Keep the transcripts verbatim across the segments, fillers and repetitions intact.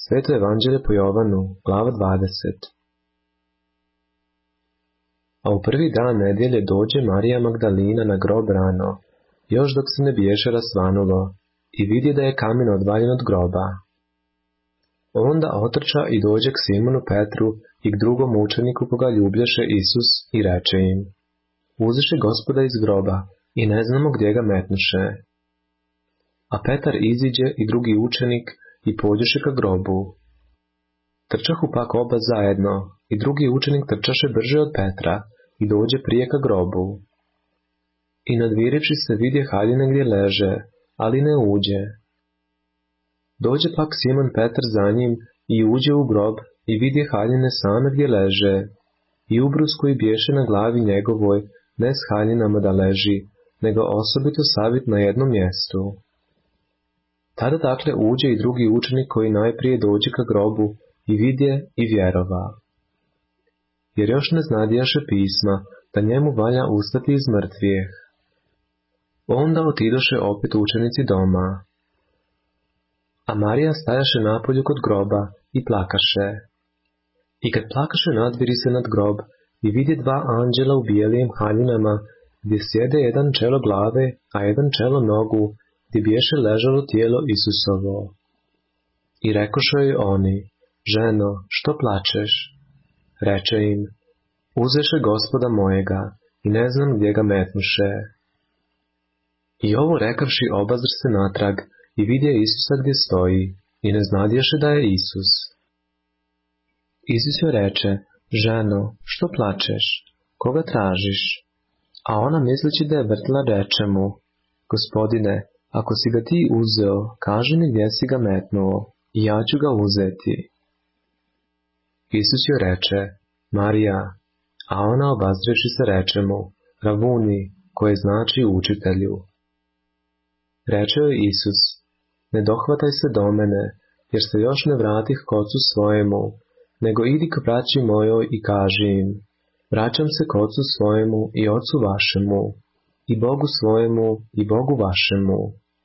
Sveto evanđelje po Jovanu, glava dvadeset. A u prvi dan nedjelje dođe Marija Magdalina na grob rano, još dok se ne biješe rasvanulo, i vidi da je kamen odvaljen od groba. Onda otrča i dođe k Simonu Petru i k drugom učeniku koga ljublješe Isus i reče im: Uzeše Gospoda iz groba i ne znamo gdje ga metnuše. A Petar iziđe i drugi učenik i pođeše ka grobu. Trčahu pak oba zajedno, i drugi učenik trčaše brže od Petra i dođe prije ka grobu. I nadvirivši se vidje haljine gdje leže, ali ne uđe. Dođe pak Simon Petar za njim i uđe u grob i vidje haljine same gdje leže, i ubrus koji biješe na glavi njegovoj, ne s haljinama da leži, nego osobito savit na jednom mjestu. Tada dakle uđe i drugi učenik koji najprije dođe ka grobu i vidje i vjerova. Jer još ne znadijaše pisma, da njemu valja ustati iz mrtvijeh. Onda otidoše opet učenici doma. A Marija stajaše napolju kod groba i plakaše. I kad plakaše nadviri se nad grob i vidje dva anđela u bijelim haljinama, gdje sjede jedan čelo glave, a jedan čelo nogu, gdje biješe ležalo tijelo Isusovo. I rekoše joj oni: Ženo, što plačeš? Reče im: Uzeše Gospoda mojega i ne znam gdje ga metnuše. I ovo rekavši obazr se natrag i vidje Isusa gdje stoji i ne znadješe da je Isus. Isus joj reče: Ženo, što plačeš? Koga tražiš? A ona misleći da je vrtla reče mu: Gospodine, ako si ga ti uzeo, kaži mi gdje si ga metnuo, i ja ću ga uzeti. Isus joj reče: Marija. A ona obazrevši se reče mu: Rabuni, koje znači učitelju. Reče joj Isus: Ne dohvataj se do mene, jer se još ne vratih k ocu svojemu, nego idi k braći mojoj i kaži im: Vraćam se k ocu svojemu i ocu vašemu, i Bogu svojemu i Bogu vašemu.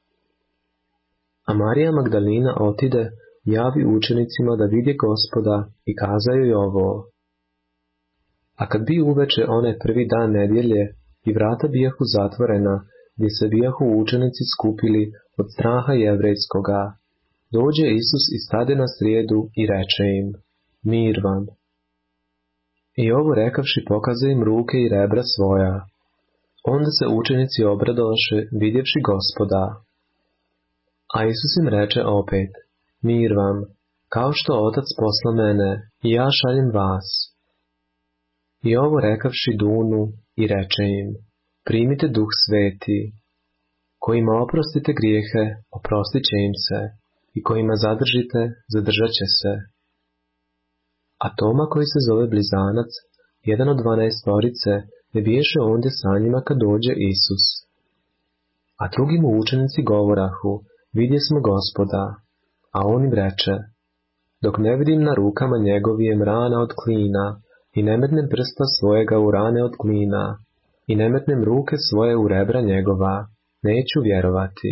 A Marija Magdalina otide, javi učenicima da vidje Gospoda i kazaju joj ovo. A kad bi uveče one prvi dan nedjelje i vrata bijahu zatvorena, gdje se bijahu učenici skupili od straha jevrejskoga, dođe Isus i stade na srijedu i reče im: Mir vam. I ovo rekavši pokaze im ruke i rebra svoja. Onda se učenici obradoše vidjevši Gospoda. A Isus im reče opet: Mir vam, kao što Otac posla mene, i ja šaljem vas. I ovo rekavši dunu i reče im: Primite Duh Sveti. Kojima oprostite grijehe, oprostit će im se, i kojima zadržite, zadržat će se. A Toma, koji se zove Blizanac, jedan od dvanaestorice, ne biješe ondje sa njima kad dođe Isus. A drugi mu učenici govorahu: Vidje smo Gospoda. A on im reče: Dok ne vidim na rukama njegovijem rana od klina, i ne metnem prsta svojega u rane od klina, i ne metnem ruke svoje u rebra njegova, neću vjerovati.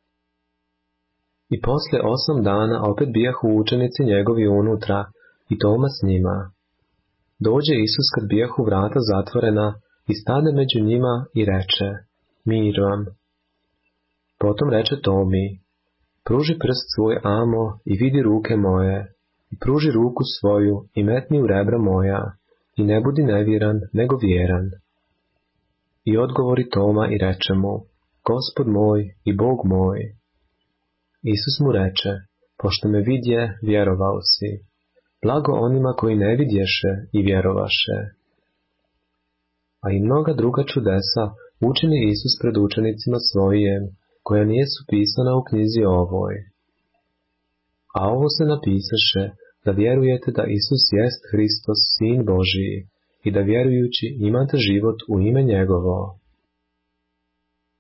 I poslije osam dana opet bijahu učenici njegovi unutra, i Toma s njima. Dođe Isus kad bijahu vrata zatvorena, i stade među njima i reče: Mir vam. Potom reče Tomi: Pruži prst svoj amo i vidi ruke moje, i pruži ruku svoju i metni u rebra moja, i ne budi nevjeran, nego vjeran. I odgovori Toma i reče mu: Gospod moj i Bog moj. Isus mu reče: Pošto me vidje, vjerovao si. Blago onima koji ne vidješe i vjerovaše. A i mnoga druga čudesa učini Isus pred učenicima svojim, koja nijesu pisana u knjizi ovoj. A ovo se napisaše, da vjerujete da Isus jest Hristos, Sin Božiji, i da vjerujući imate život u ime njegovo.